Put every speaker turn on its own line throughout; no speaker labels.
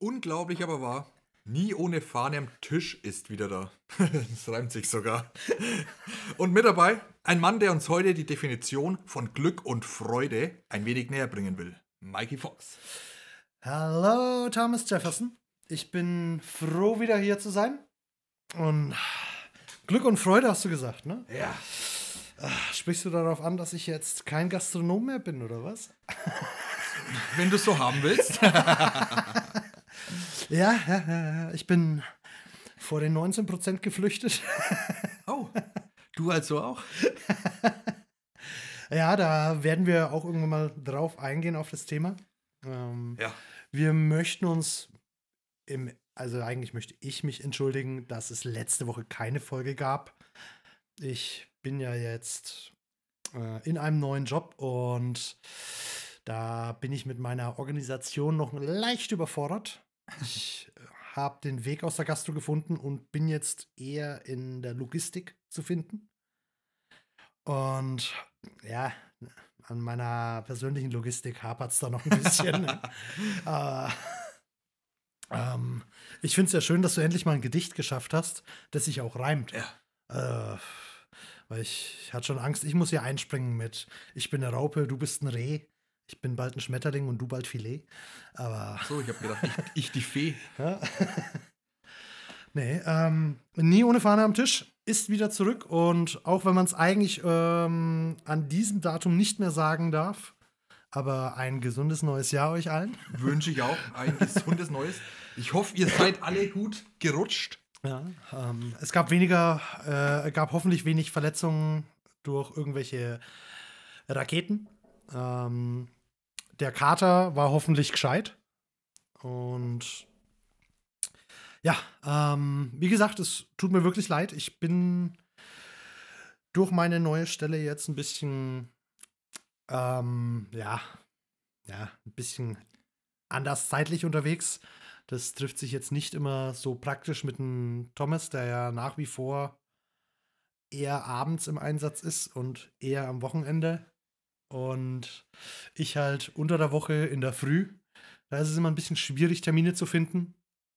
Unglaublich aber wahr. Nie ohne Fahne am Tisch ist wieder da. Das reimt sich sogar. Und mit dabei ein Mann, der uns heute die Definition von Glück und Freude ein wenig näher bringen will. Mikey Fox.
Hallo, Thomas Jefferson. Ich bin froh, wieder hier zu sein. Und Glück und Freude hast du gesagt, ne?
Ja.
Sprichst du darauf an, dass ich jetzt kein Gastronom mehr bin, oder was?
Wenn du es so haben willst.
Ja, ich bin vor den 19% geflüchtet.
Oh, du also auch?
Ja, da werden wir auch irgendwann mal drauf eingehen auf das Thema.
Ja.
Wir möchten uns also eigentlich möchte ich mich entschuldigen, dass es letzte Woche keine Folge gab. Ich bin ja jetzt in einem neuen Job und da bin ich mit meiner Organisation noch leicht überfordert. Ich habe den Weg aus der Gastro gefunden und bin jetzt eher in der Logistik zu finden. Und ja, an meiner persönlichen Logistik hapert es da noch ein bisschen. Ich finde es ja schön, dass du endlich mal ein Gedicht geschafft hast, das sich auch reimt.
Ja.
Weil ich hatte schon Angst, ich muss hier einspringen mit ich bin eine Raupe, du bist ein Reh, ich bin bald ein Schmetterling und du bald Filet. Aber
So, ich habe gedacht, ich die Fee.
ja. Nee, nie ohne Fahne am Tisch ist wieder zurück und auch wenn man es eigentlich an diesem Datum nicht mehr sagen darf, aber ein gesundes neues Jahr euch allen.
Wünsche ich auch ein gesundes Neues. Ich hoffe, ihr seid alle gut gerutscht.
Ja, es gab gab hoffentlich wenig Verletzungen durch irgendwelche Raketen. Der Kater war hoffentlich gescheit. Und ja, wie gesagt, es tut mir wirklich leid. Ich bin durch meine neue Stelle jetzt ein bisschen, ein bisschen anders zeitlich unterwegs. Das trifft sich jetzt nicht immer so praktisch mit dem Thomas, der ja nach wie vor eher abends im Einsatz ist und eher am Wochenende. Und ich halt unter der Woche in der Früh. Da ist es immer ein bisschen schwierig, Termine zu finden.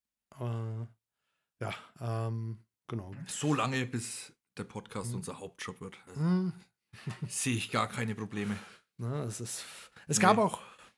Genau.
So lange, bis der Podcast unser Hauptjob wird. Also,
Hm,
sehe ich gar keine Probleme.
es gab
Nee.
auch.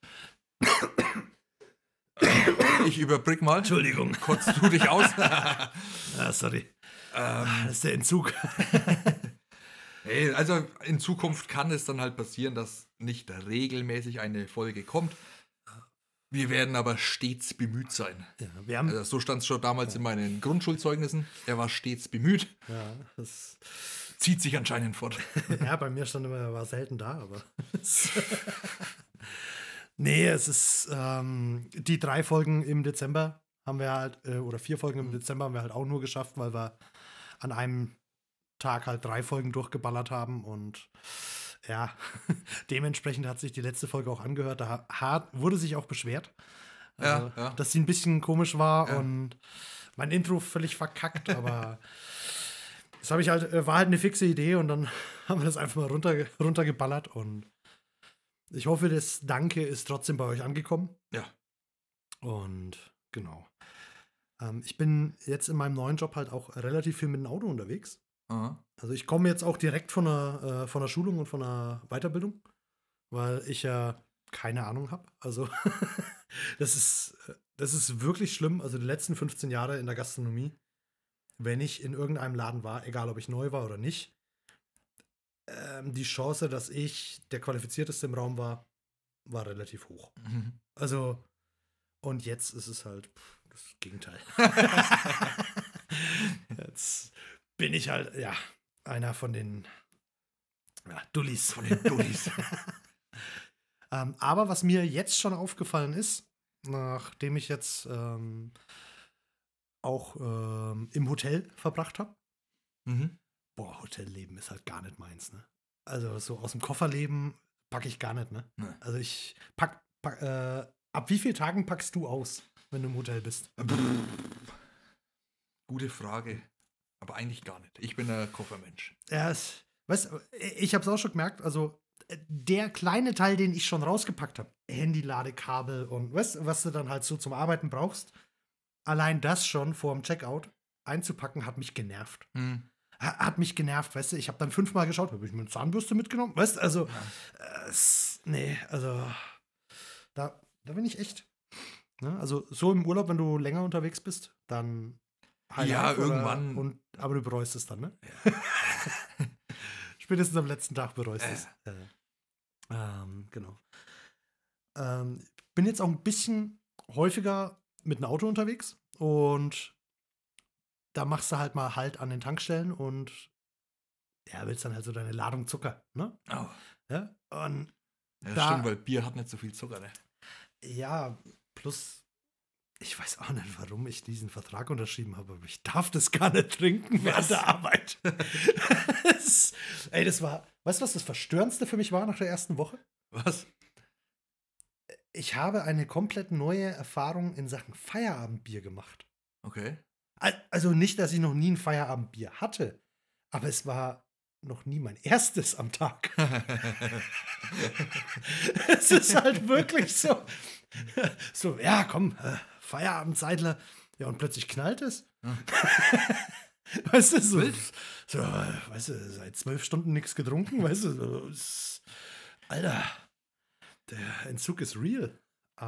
Ich überbrück mal.
Entschuldigung.
Kotzt du dich aus?
Sorry. Das ist der Entzug.
Hey, also in Zukunft kann es dann halt passieren, dass nicht regelmäßig eine Folge kommt. Wir werden aber stets bemüht sein.
Ja, wir haben.
Also so stand es schon damals in meinen Grundschulzeugnissen. Er war stets bemüht.
Ja, das.
Zieht sich anscheinend fort.
Ja, bei mir stand immer, er war selten da, aber. Nee, es ist die 3 Folgen im Dezember haben wir halt, oder 4 Folgen im Dezember haben wir halt auch nur geschafft, weil wir an einem Tag halt 3 Folgen durchgeballert haben und ja, dementsprechend hat sich die letzte Folge auch angehört. Da wurde sich auch beschwert,
Ja.
dass sie ein bisschen komisch war
Ja.
und mein Intro völlig verkackt, aber das habe ich halt, war halt eine fixe Idee und dann haben wir das einfach mal runtergeballert und ich hoffe, das Danke ist trotzdem bei euch angekommen.
Ja.
Und genau. Ich bin jetzt in meinem neuen Job halt auch relativ viel mit dem Auto unterwegs.
Aha.
Also ich komme jetzt auch direkt von der Schulung und von der Weiterbildung, weil ich ja keine Ahnung habe. Also das ist wirklich schlimm. Also die letzten 15 Jahre in der Gastronomie, wenn ich in irgendeinem Laden war, egal ob ich neu war oder nicht, die Chance, dass ich der Qualifizierteste im Raum war relativ hoch.
Mhm.
Also, und jetzt ist es halt das Gegenteil. Jetzt bin ich halt, ja, einer von den Dullis.
Von den Dullis.
Aber was mir jetzt schon aufgefallen ist, nachdem ich jetzt auch im Hotel verbracht habe,
Mhm.
boah, Hotelleben ist halt gar nicht meins, ne? Also so aus dem Kofferleben packe ich gar nicht, ne?
Nee.
Also ich ab wie vielen Tagen packst du aus, wenn du im Hotel bist?
Gute Frage. Aber eigentlich gar nicht. Ich bin ein Koffermensch.
Ja, weißt du, ich habe es auch schon gemerkt, also der kleine Teil, den ich schon rausgepackt habe, Handy-Ladekabel und was du dann halt so zum Arbeiten brauchst, allein das schon vor dem Checkout einzupacken, hat mich genervt. Hat mich genervt, weißt du, ich habe dann 5-mal geschaut, habe ich mir eine Zahnbürste mitgenommen, weißt du, also, nee, also, da bin ich echt, ne? Also, so im Urlaub, wenn du länger unterwegs bist, dann
Ja, irgendwann.
Aber du bereust es dann, ne? Spätestens am letzten Tag bereust du es. Genau. Bin jetzt auch ein bisschen häufiger mit einem Auto unterwegs und da machst du halt mal Halt an den Tankstellen und ja, willst dann halt so deine Ladung Zucker, ne?
Oh.
Ja, und
Ja, stimmt, weil Bier hat nicht so viel Zucker, ne?
ja, plus ich weiß auch nicht, warum ich diesen Vertrag unterschrieben habe, aber ich darf das gar nicht trinken während der Arbeit. Das war, weißt du, was das Verstörendste für mich war nach der ersten Woche?
Was?
Ich habe eine komplett neue Erfahrung in Sachen Feierabendbier gemacht.
Okay.
Also nicht, dass ich noch nie ein Feierabendbier hatte, aber es war noch nie mein erstes am Tag. Es ist halt wirklich so. So, ja, komm, Feierabendzeitler. Ja, und plötzlich knallt es. Weißt du, so, weißt du, seit 12 Stunden nichts getrunken, weißt du, so, Alter, der Entzug ist real.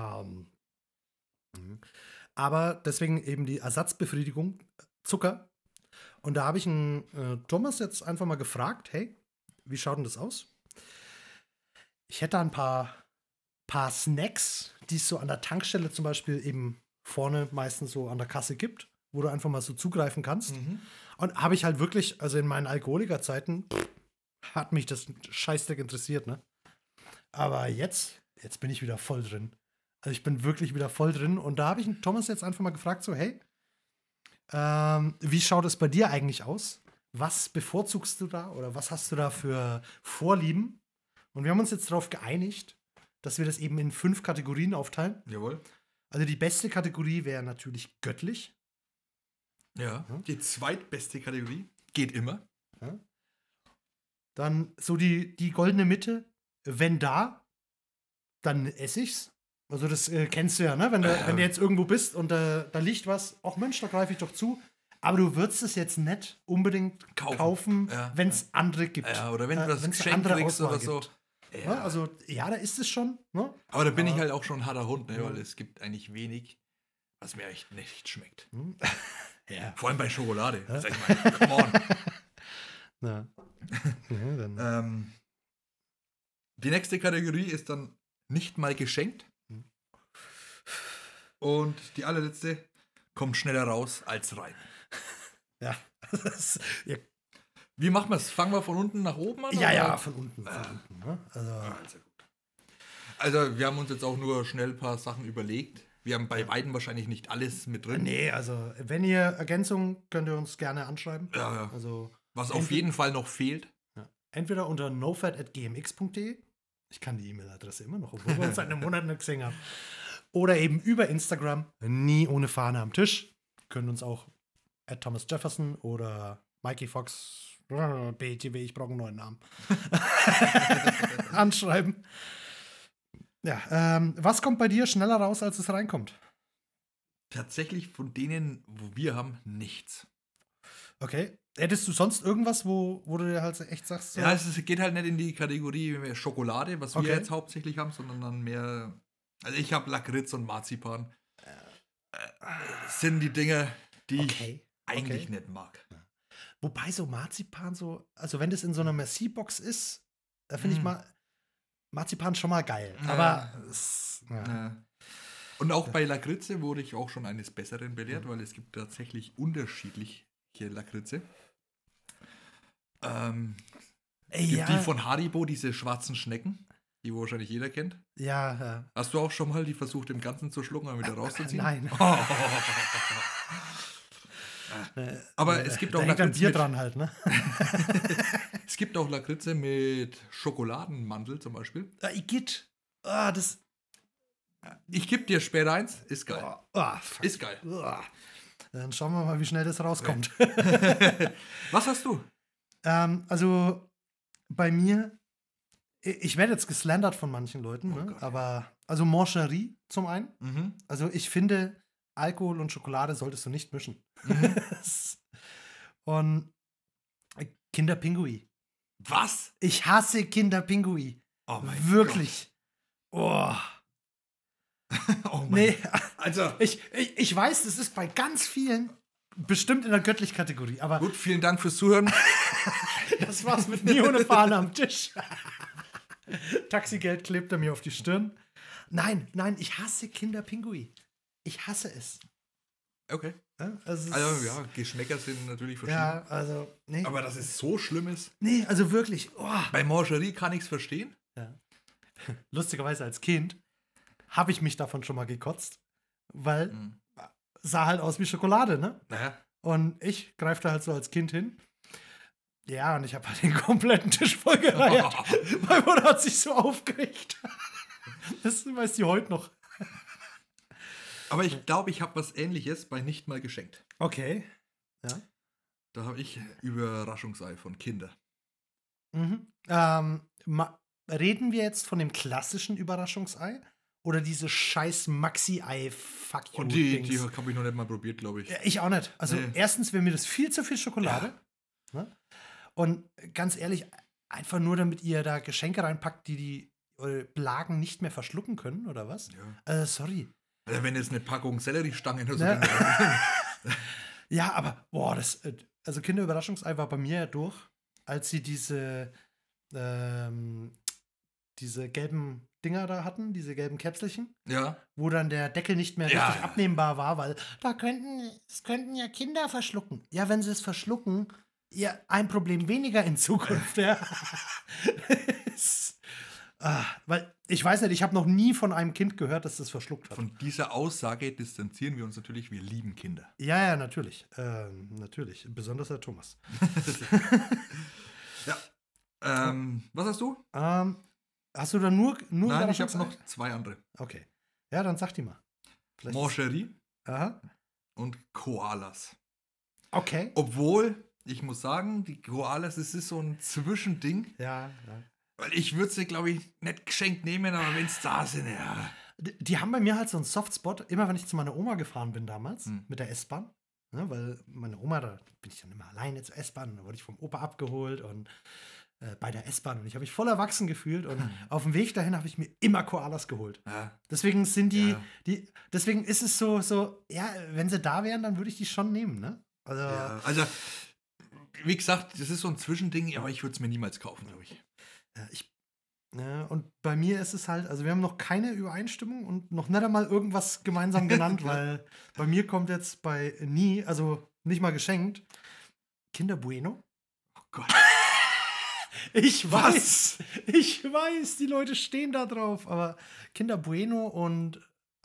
Aber deswegen eben die Ersatzbefriedigung, Zucker. Und da habe ich einen Thomas jetzt einfach mal gefragt, hey, wie schaut denn das aus? Ich hätte da ein paar Snacks, die es so an der Tankstelle zum Beispiel eben vorne meistens so an der Kasse gibt, wo du einfach mal so zugreifen kannst. Und habe ich halt wirklich, also in meinen Alkoholikerzeiten, hat mich das Scheißdreck interessiert, ne? Aber jetzt bin ich wieder voll drin. Also ich bin wirklich wieder voll drin. Und da habe ich einen Thomas jetzt einfach mal gefragt, so, hey, wie schaut es bei dir eigentlich aus? Was bevorzugst du da oder was hast du da für Vorlieben? Und wir haben uns jetzt darauf geeinigt, dass wir das eben in 5 Kategorien aufteilen.
Jawohl.
Also die beste Kategorie wäre natürlich göttlich.
Ja. Die zweitbeste Kategorie geht immer.
Ja. Dann so die goldene Mitte. Wenn da, dann esse ich's. Also das kennst du ja, ne? Wenn du jetzt irgendwo bist und da liegt was, ach Mensch, da greife ich doch zu. Aber du würdest es jetzt nicht unbedingt kaufen, wenn es andere gibt.
Ja, oder wenn du das Geschenk kriegst oder so.
Ja. Also, ja, da ist es schon. Ne?
Aber da bin ich halt auch schon ein harter Hund, ne? Weil es gibt eigentlich wenig, was mir echt nicht schmeckt.
Ja.
Vor allem bei Schokolade. Sag ich mal, come on.
Ja. Ja, dann.
Die nächste Kategorie ist dann nicht mal geschenkt. Und die allerletzte kommt schneller raus als rein.
Ja. Ja.
Wie machen wir es? Fangen wir von unten nach oben an?
Ja, von unten. Ne?
Also, wir haben uns jetzt auch nur schnell ein paar Sachen überlegt. Wir haben bei beiden wahrscheinlich nicht alles mit drin.
Nee, also, wenn ihr Ergänzungen, könnt ihr uns gerne anschreiben.
Ja.
Also,
was auf jeden Fall noch fehlt.
Ja. Entweder unter nofat@gmx.de. Ich kann die E-Mail-Adresse immer noch, obwohl wir uns seit einem Monat nicht gesehen haben. Oder eben über Instagram, nie ohne Fahne am Tisch. Können uns auch @ThomasJefferson oder Mikey Fox, BTW, ich brauche einen neuen Namen, anschreiben. Ja, was kommt bei dir schneller raus, als es reinkommt?
Tatsächlich von denen, wo wir haben, nichts.
Okay. Hättest du sonst irgendwas, wo du dir halt echt sagst? So?
Ja, es geht halt nicht in die Kategorie Schokolade, was wir jetzt hauptsächlich haben, sondern dann mehr. Also ich habe Lakritz und Marzipan. Sind die Dinge, die ich eigentlich nicht mag.
Wobei so Marzipan so, also wenn das in so einer Merci-Box ist, da finde ich Marzipan schon mal geil. Aber
Und auch bei Lakritze wurde ich auch schon eines Besseren belehrt, weil es gibt tatsächlich unterschiedliche Lakritze. Es gibt die von Haribo, diese schwarzen Schnecken, die wahrscheinlich jeder kennt.
Ja.
Hast du auch schon mal die versucht, im Ganzen zu schlucken und wieder rauszuziehen?
Nein.
Aber es gibt auch
Lakritze Bier dran halt, ne?
Es gibt auch Lakritze mit Schokoladenmantel zum Beispiel.
Igitt.
Ich gebe dir später eins. Ist geil. Ist geil.
Dann schauen wir mal, wie schnell das rauskommt.
Was hast du?
Also bei mir Ich werde jetzt geslandert von manchen Leuten,
Oh
ne?
Gott.
Aber, also Mancherie zum einen.
Mhm.
Also ich finde, Alkohol und Schokolade solltest du nicht mischen.
Mhm.
Und Kinderpingui.
Was?
Ich hasse Kinderpingui.
Oh mein
Wirklich. Oh.
Gott. Oh mein
Nee,
Also,
ich weiß, das ist bei ganz vielen bestimmt in der Göttlich-Kategorie, aber
gut, vielen Dank fürs Zuhören.
das war's mit nie ohne Fahne am Tisch. Taxigeld klebt er mir auf die Stirn. Nein, ich hasse Kinderpingui. Ich hasse es.
Okay.
Ja, also,
Also, ja, Geschmäcker sind natürlich verschieden.
ja, also, nee.
Aber dass es so schlimm ist.
Nee, also wirklich. Oh.
Bei Mancherie kann ich es verstehen.
Ja. Lustigerweise als Kind habe ich mich davon schon mal gekotzt, weil sah halt aus wie Schokolade, ne?
Naja.
Und ich greife da halt so als Kind hin. Ja, und ich habe halt den kompletten Tisch vollgereiert. Meine Mutter hat sich so aufgeregt. Das weiß sie heute noch.
Aber ich glaube, ich habe was Ähnliches bei Nicht mal geschenkt.
Okay. Ja.
Da habe ich Überraschungsei von Kinder.
Mhm. Reden wir jetzt von dem klassischen Überraschungsei? Oder diese scheiß Maxi-Ei-Fuck
Und die habe ich noch nicht mal probiert, glaube ich.
Ich auch nicht. Also
Nee.
erstens wäre mir das viel zu viel Schokolade. Ne? Und ganz ehrlich, einfach nur damit ihr da Geschenke reinpackt, die eure Blagen nicht mehr verschlucken können, oder was?
Ja.
Sorry.
Also wenn jetzt eine Packung Selleriestangen oder so.
Ne?
dann-
Ja, aber, boah, also Kinderüberraschungsei war bei mir ja durch, als sie diese gelben Dinger da hatten, diese gelben Käpselchen,
ja.
wo dann der Deckel nicht mehr
Ja.
richtig abnehmbar war, weil es könnten ja Kinder verschlucken. Ja, wenn sie es verschlucken, ja, ein Problem weniger in Zukunft, ja. Weil, ich weiß nicht, ich habe noch nie von einem Kind gehört, dass das verschluckt hat.
Von dieser Aussage distanzieren wir uns natürlich. Wir lieben Kinder.
Ja, natürlich. Natürlich. Besonders der Thomas.
Ja. Was hast du?
Hast du da nur
Nein, ich habe
Überraschungsei?
noch zwei andere.
Okay. Ja, dann sag die mal. Vielleicht
Mancherie
Aha.
und Koalas.
Okay.
Obwohl, ich muss sagen, die Koalas, es ist so ein Zwischending.
Ja.
Weil ich würde sie, glaube ich, nicht geschenkt nehmen, aber wenn es da sind, ja.
Die haben bei mir halt so einen Softspot, immer wenn ich zu meiner Oma gefahren bin damals, mit der S-Bahn. Ne, weil meine Oma, da bin ich dann immer alleine zur S-Bahn, da wurde ich vom Opa abgeholt und bei der S-Bahn und ich habe mich voll erwachsen gefühlt und auf dem Weg dahin habe ich mir immer Koalas geholt.
Ja.
Deswegen sind
Ja.
deswegen ist es so, ja, wenn sie da wären, dann würde ich die schon nehmen, ne? Also,
Ja, also, wie gesagt, das ist so ein Zwischending, aber ich würde es mir niemals kaufen, glaube ich.
und bei mir ist es halt, also wir haben noch keine Übereinstimmung und noch nicht einmal irgendwas gemeinsam genannt, weil bei mir kommt jetzt also nicht mal geschenkt, Kinder Bueno.
Oh Gott.
Ich
Was?
weiß, die Leute stehen da drauf, aber Kinder Bueno und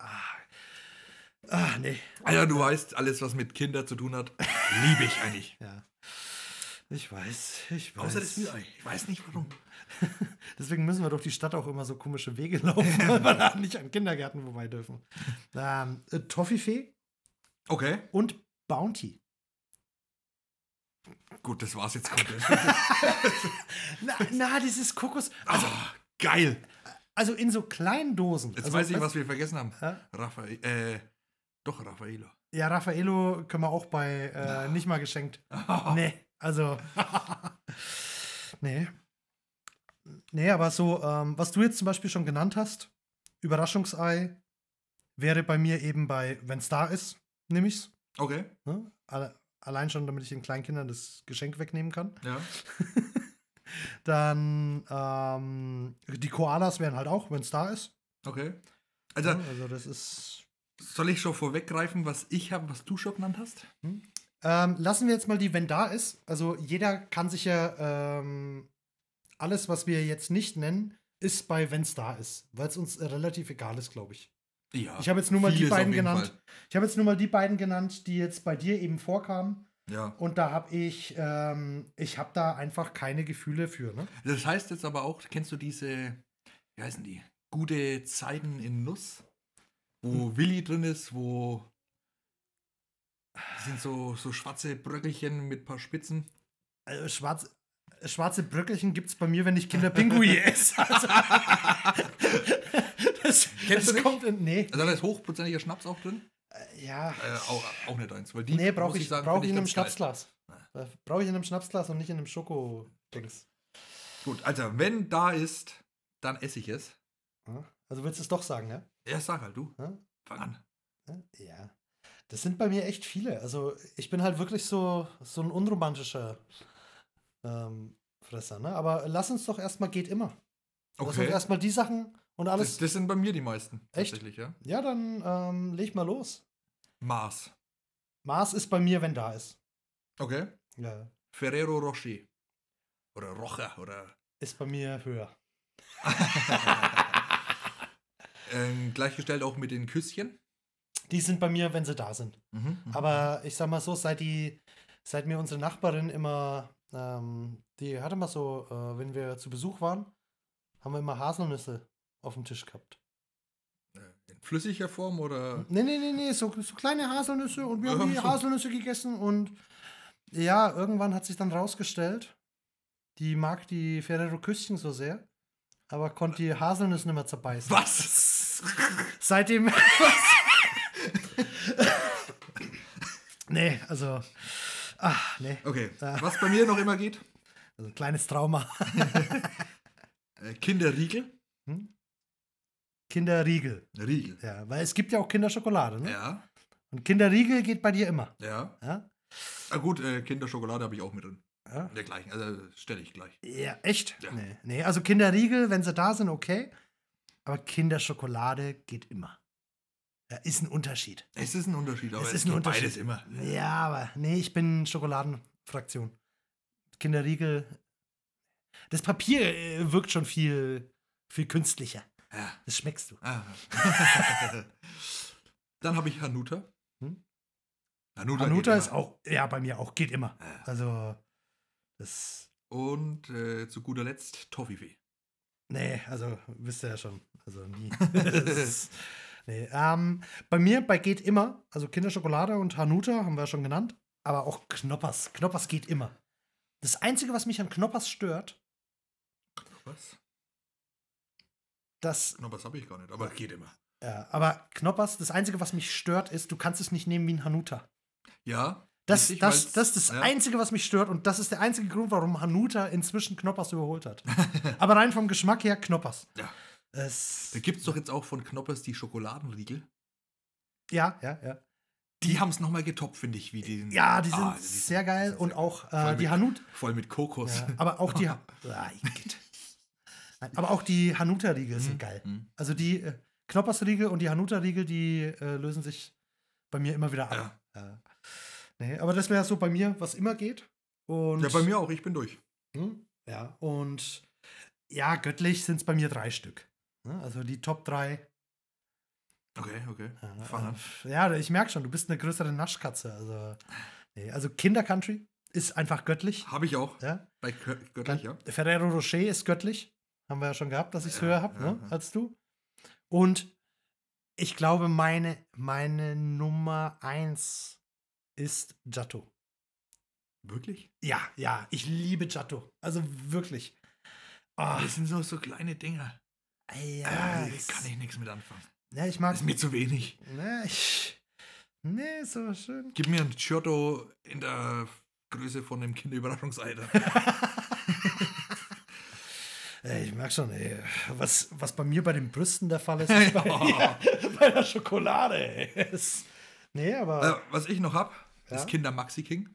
nee.
Alter, du weißt, alles, was mit Kindern zu tun hat, liebe ich eigentlich.
Ja. Ich weiß.
Außer das Rührei. Ich weiß nicht warum.
Deswegen müssen wir durch die Stadt auch immer so komische Wege laufen, weil wir da nicht an Kindergärten vorbei dürfen. Toffifee
Okay.
und Bounty.
Gut, das war's jetzt komplett.
Dieses Kokos.
Geil.
Also in so kleinen Dosen.
Jetzt
also,
weiß ich, was wir vergessen haben.
Ja?
Raffaello.
Ja, Raffaello können wir auch bei nicht mal geschenkt. Nee, also. Nee. Nee, aber so, was du jetzt zum Beispiel schon genannt hast, Überraschungsei, wäre bei mir eben wenn's da ist, nehme ich's.
Okay.
Ne? Allein schon, damit ich den kleinen Kindern das Geschenk wegnehmen kann.
Ja.
Dann, die Koalas wären halt auch, wenn's da ist.
Okay. Also,
Also das ist.
soll ich schon vorweggreifen, was ich habe, was du schon genannt hast?
Lassen wir jetzt mal die, wenn da ist. Also jeder kann sich ja alles, was wir jetzt nicht nennen, ist bei wenn's da ist, weil es uns relativ egal ist, glaube ich.
Ja.
Ich habe jetzt nur mal die
vieles
beiden
auf jeden
genannt.
Fall.
Ich habe jetzt nur mal die beiden genannt, die jetzt bei dir eben vorkamen.
Ja.
Und da habe ich habe da einfach keine Gefühle für. Ne?
Das heißt jetzt aber auch, kennst du diese, wie heißen die? Gute Zeiten in Nuss? Wo Willi drin ist, wo das sind so schwarze Bröckelchen mit ein paar Spitzen.
Schwarz. schwarze Bröckelchen gibt es bei mir, wenn ich Kinderpinguin esse. Also,
Kennst du nicht?
Nee.
Also da ist hochprozentiger Schnaps auch drin?
Ja.
Auch nicht eins. Weil
Nee, brauche ich,
sagen,
brauch
find
ich in einem
ganz geil.
Schnapsglas. Brauche ich in einem Schnapsglas und nicht in einem Schoko-Dings.
Gut, also wenn da ist, dann esse ich es.
Also willst du es doch sagen, ja?
Ja, sag halt du.
Ja?
Fang an.
Ja. Das sind bei mir echt viele. Also ich bin halt wirklich so ein unromantischer Fresser, ne? Aber lass uns doch erstmal geht immer. Lass uns
Okay.
erstmal die Sachen und alles.
Das sind bei mir die meisten.
Echt?
Tatsächlich, ja.
Ja, dann leg mal los.
Mars.
Mars ist bei mir, wenn da ist.
Okay.
Ja.
Ferrero Rocher. Oder Rocher. Oder
Ist bei mir höher.
gleichgestellt auch mit den Küsschen.
Die sind bei mir, wenn sie da sind. Aber ich sag mal so, seit mir unsere Nachbarin immer, die hatte mal so, wenn wir zu Besuch waren, haben wir immer Haselnüsse auf dem Tisch gehabt.
In flüssiger Form oder?
Nee, so kleine Haselnüsse und wir haben die Haselnüsse gegessen und ja, irgendwann hat sich dann rausgestellt, die mag die Ferrero Küsschen so sehr, aber konnte die Haselnüsse nicht mehr zerbeißen.
Was?
Seitdem. Nee, also. Nee.
Okay. Was bei mir noch immer geht?
Also ein kleines Trauma.
Kinderriegel.
Kinderriegel.
Riegel.
Ja, weil es gibt ja auch Kinderschokolade, ne?
Ja.
Und Kinderriegel geht bei dir immer.
Ja.
Ja?
Ah, gut, Kinderschokolade habe ich auch mit drin.
Ja.
In der gleichen. Also stelle ich gleich.
Ja, echt?
Ja.
Nee, also Kinderriegel, wenn sie da sind, okay. Aber Kinderschokolade geht immer. Ja, ist ein Unterschied.
Es ist ein Unterschied, aber
Es
es
ist ein
geht
Unterschied.
beides immer.
Ja, aber nee, ich bin Schokoladenfraktion. Kinderriegel. Das Papier wirkt schon viel künstlicher.
Ja.
Das schmeckst du.
Ah. Dann habe ich Hanuta.
Hanuta
geht
ist
immer.
auch, ja, bei mir auch, geht immer.
Ja.
Also, das.
Und zu guter Letzt Toffifee.
Nee, also, wisst ihr ja schon. Also, nie. Nee, bei mir, bei geht immer, also Kinderschokolade und Hanuta haben wir ja schon genannt, aber auch Knoppers. Knoppers geht immer. Das Einzige, was mich an Knoppers stört,
Was?
das.
Knoppers habe ich gar nicht, aber geht immer.
Ja, aber Knoppers, das Einzige, was mich stört, ist, du kannst es nicht nehmen wie ein Hanuta.
Ja.
Das
richtig,
ist das
ja.
Einzige, was mich stört und das ist der einzige Grund, warum Hanuta inzwischen Knoppers überholt hat. Aber rein vom Geschmack her Knoppers.
Ja. Da gibt es doch jetzt auch von Knoppers die Schokoladenriegel.
Ja.
Die haben es nochmal getoppt, finde ich. Wie die
sind sehr geil und auch die Hanuta.
Voll mit Kokos.
Ja, aber auch die. Aber auch die Hanuta-Riegel sind geil. Also die Knoppers-Riegel und die Hanuta-Riegel, die lösen sich bei mir immer wieder ab. Ja. Nee, aber das wäre so bei mir, was immer geht. Und,
Ja, bei mir auch. Ich bin durch.
Ja, und ja, göttlich sind es bei mir 3 Stück. Also die Top 3.
Okay. Fang an.
Ja, ich merke schon, du bist eine größere Naschkatze. Also Kinder-Country ist einfach göttlich.
Habe ich auch.
Ja?
Bei Göttlich, ja.
Ferrero Rocher ist göttlich. Haben wir ja schon gehabt, dass ich es höher habe,
ja.
als du. Und ich glaube, meine Nummer 1 ist Giotto.
Wirklich?
Ja, ich liebe Giotto. Also wirklich. Oh,
Das sind so kleine Dinger.
ja,
Kann ich nichts mit anfangen.
Ja, ich mag.
Das ist mir zu wenig.
Nee, so schön.
Gib mir ein Giotto in der Größe von einem Kinderüberraschungsei.
Ich merke schon, was bei mir bei den Brüsten der Fall ist, ist bei der Schokolade. Nee, aber.
Was ich noch habe, ist Kinder Maxi King.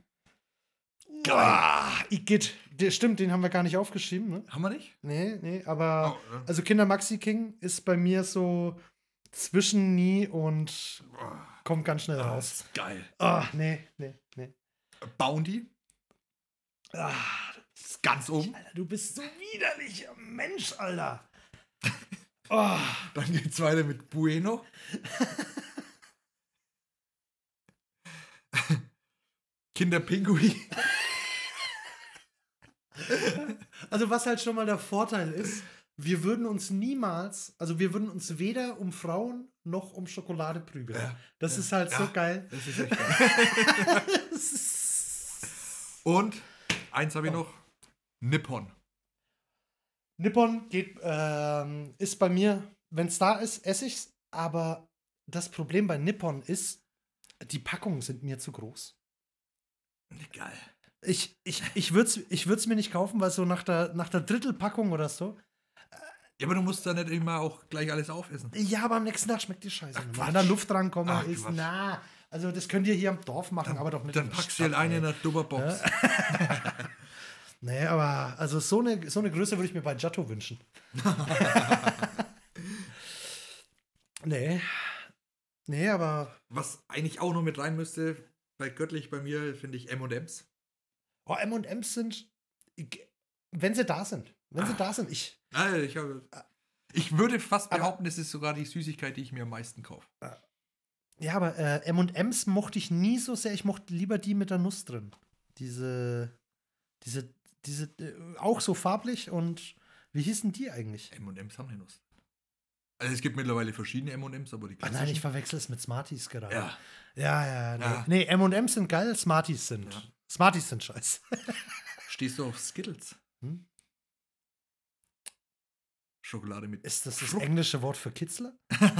Igitt. Stimmt, den haben wir gar nicht aufgeschrieben, ne?
Haben wir nicht?
Nee, aber.
Oh,
Also Kinder Maxi King ist bei mir so zwischen nie und kommt ganz schnell raus.
Ist geil.
Nee.
Bounty. Ist ganz oben.
Alter, du bist so widerlich, Mensch, Alter.
Dann geht's weiter mit Bueno. Kinderpinguin.
Also was halt schon mal der Vorteil ist, wir würden uns weder um Frauen noch um Schokolade prügeln.
Ja.
Das ist halt so geil.
Das ist echt geil. Und eins habe ich noch. Nippon.
Nippon geht, ist bei mir, wenn es da ist, esse ich's. Aber das Problem bei Nippon ist, die Packungen sind mir zu groß.
Geil.
Ich würd's mir nicht kaufen, weil so nach der Drittelpackung oder so.
Ja, aber du musst da nicht immer auch gleich alles aufessen.
Ja, aber am nächsten Tag schmeckt die Scheiße. Wenn
Quatsch.
da Luft drankommen
Ach,
ist,
Quatsch.
na. Also das könnt ihr hier am Dorf machen, aber doch nicht
Dann
in der
packst du halt
Stadt,
eine in
ey.
einer Dubberbox.
Nee, aber also so eine Größe würde ich mir bei Giotto wünschen. Nee, aber
Was eigentlich auch noch mit rein müsste, bei göttlich bei mir, finde ich M&M's.
oh, M&M's sind, wenn sie da sind. Wenn sie da sind,
Ich würde fast behaupten, es ist sogar die Süßigkeit, die ich mir am meisten kaufe.
ja, aber M&M's mochte ich nie so sehr. Ich mochte lieber die mit der Nuss drin. Diese, auch so farblich und wie hießen die eigentlich?
M&M's haben eine Nuss. Also es gibt mittlerweile verschiedene M&M's, aber die
Ah nein, ich verwechsel es mit Smarties gerade.
Ja.
Ja, nee.
Ja.
Nee, M&M's sind geil, Smarties sind.
Ja.
Smarties sind scheiße.
Stehst du auf Skittles?
Hm?
Schokolade mit.
Ist das
Frucht.
englische Wort für Kitzler?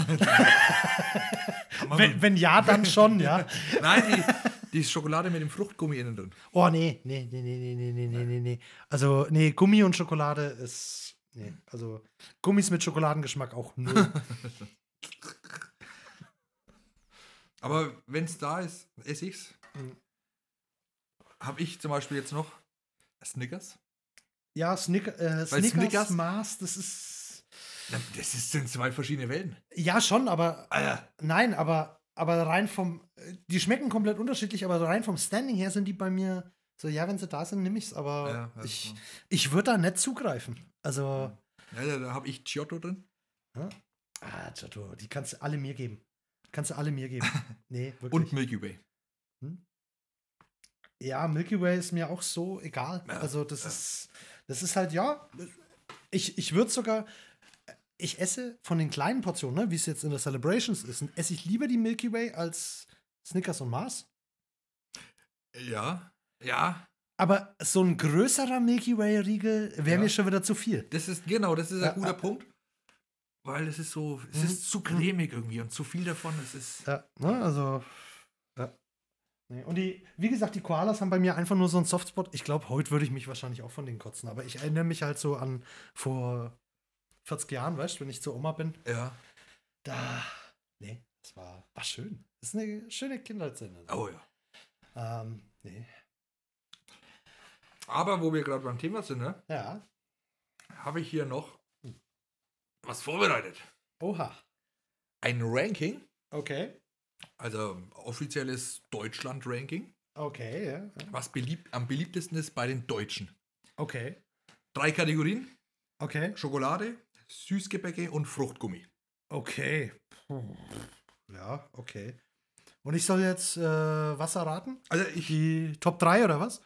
Kann man
Wenn ja, dann schon, ja.
Nein, die Schokolade mit dem Fruchtgummi innen drin.
Oh, nee. Also, nee, Gummi und Schokolade ist. Nee, also Gummis mit Schokoladengeschmack auch null.
Aber wenn es da ist, esse ich's.
Mhm.
Habe ich zum Beispiel jetzt noch Snickers.
Ja, Snickers,
Snickers-
Mars, das ist.
Na, sind zwei verschiedene Welten.
Ja, schon, aber.
Ja.
Nein, aber rein vom. Die schmecken komplett unterschiedlich, aber rein vom Standing her sind die bei mir so, ja, wenn sie da sind, nehme ich's, aber
Ja, ja,
ich würde da nicht zugreifen. Also.
Ja, da habe ich Giotto drin.
Giotto, die kannst du alle mir geben. Nee, wirklich.
Und Milky Way.
Ja, Milky Way ist mir auch so egal.
Ja,
Also das ist halt, ja, ich würde sogar, ich esse von den kleinen Portionen, ne, wie es jetzt in der Celebrations ist, esse ich lieber die Milky Way als Snickers und Mars.
Ja.
Aber so ein größerer Milky Way-Riegel wäre mir schon wieder zu viel.
Das ist ein guter Punkt. Weil es ist so, es ist zu cremig irgendwie und zu viel davon. Es ist.
Ja, ne, also. Ja. Nee, und wie gesagt, die Koalas haben bei mir einfach nur so einen Softspot. Ich glaube, heute würde ich mich wahrscheinlich auch von denen kotzen. Aber ich erinnere mich halt so an vor 40 Jahren, weißt du, wenn ich zur Oma bin.
Ja.
Nee, das war schön. Das ist eine schöne Kindheitserinnerung.
Oh ja.
Nee.
Aber wo wir gerade beim Thema sind, ne,
Ja.
habe ich hier noch was vorbereitet.
Oha.
Ein Ranking,
Okay.
also offizielles Deutschland-Ranking,
Okay, ja.
was am beliebtesten ist bei den Deutschen.
Okay.
3 Kategorien:
Okay.
Schokolade, Süßgebäcke und Fruchtgummi.
Okay. Ja, okay. Und ich soll jetzt was erraten?
Also
Die Top 3 oder was?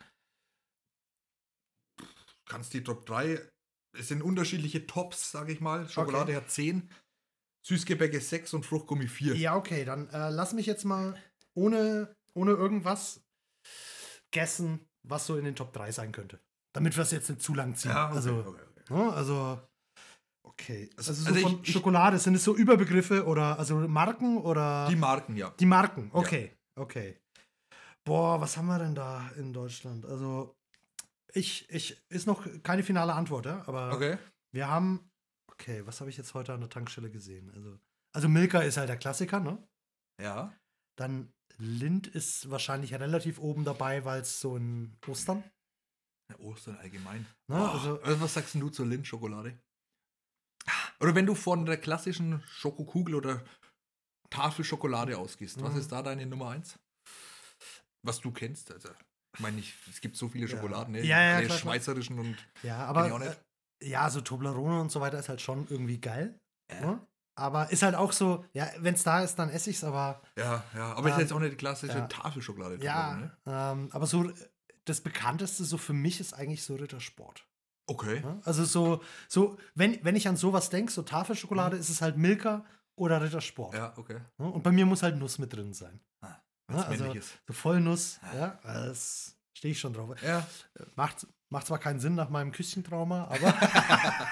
kannst die Top 3, es sind unterschiedliche Tops, sage ich mal. Schokolade hat 10, Süßgebäcke 6 und Fruchtgummi 4.
Ja, okay, dann lass mich jetzt mal ohne irgendwas guessen, was so in den Top 3 sein könnte. Damit wir es jetzt nicht zu lang ziehen.
Ja, okay,
also,
okay.
ne, okay. Also so
Also
von Schokolade, sind es so Überbegriffe oder also Marken oder?
Die Marken, ja.
Die Marken, okay. Boah, was haben wir denn da in Deutschland? Also, ist noch keine finale Antwort, ja? Aber
Okay.
wir haben, okay, was habe ich jetzt heute an der Tankstelle gesehen? Also Milka ist halt der Klassiker, ne?
Ja.
Dann Lindt ist wahrscheinlich relativ oben dabei, weil es so in Ostern.
Ja, Ostern allgemein.
Ne?
Also was sagst denn du zur Lindt-Schokolade? Oder wenn du von der klassischen Schokokugel oder Tafelschokolade ausgehst, was ist da deine Nummer 1? Was du kennst, also ich meine, es gibt so viele Schokoladen, ne?
Ja,
Die
klar.
schweizerischen und
Ja,
kenn ich auch
aber
nicht.
ja, so Toblerone und so weiter ist halt schon irgendwie geil. Ne? Aber ist halt auch so, ja, wenn es da ist, dann esse ich es, aber
Ja, aber ist jetzt auch nicht die klassische
ja.
Tafelschokolade.
ja,
Ne?
aber so das Bekannteste so für mich ist eigentlich so Rittersport.
Okay.
Ne? Also so wenn ich an sowas denke, so Tafelschokolade, ist es halt Milka oder Rittersport.
Ja, okay.
Ne? Und bei mir muss halt Nuss mit drin sein.
Was
Also
männliches.
so Vollnuss, ja, das stehe ich schon drauf.
Ja.
Macht Macht zwar keinen Sinn nach meinem Küsschentrauma, aber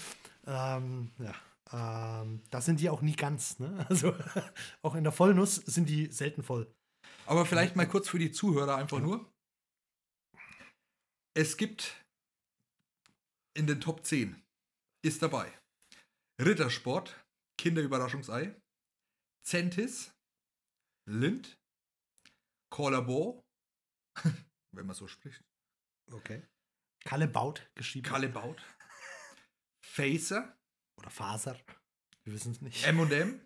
da sind die auch nie ganz. Ne? Also auch in der Vollnuss sind die selten voll.
Aber vielleicht mal kurz für die Zuhörer einfach nur. Es gibt in den Top 10 ist dabei Rittersport, Kinderüberraschungsei, Centis, Lindt, Colabor, wenn man so spricht.
Okay. Kalle Baut geschrieben.
Kalle Baut. Facer.
Oder Faser. Wir wissen es nicht.
M&M.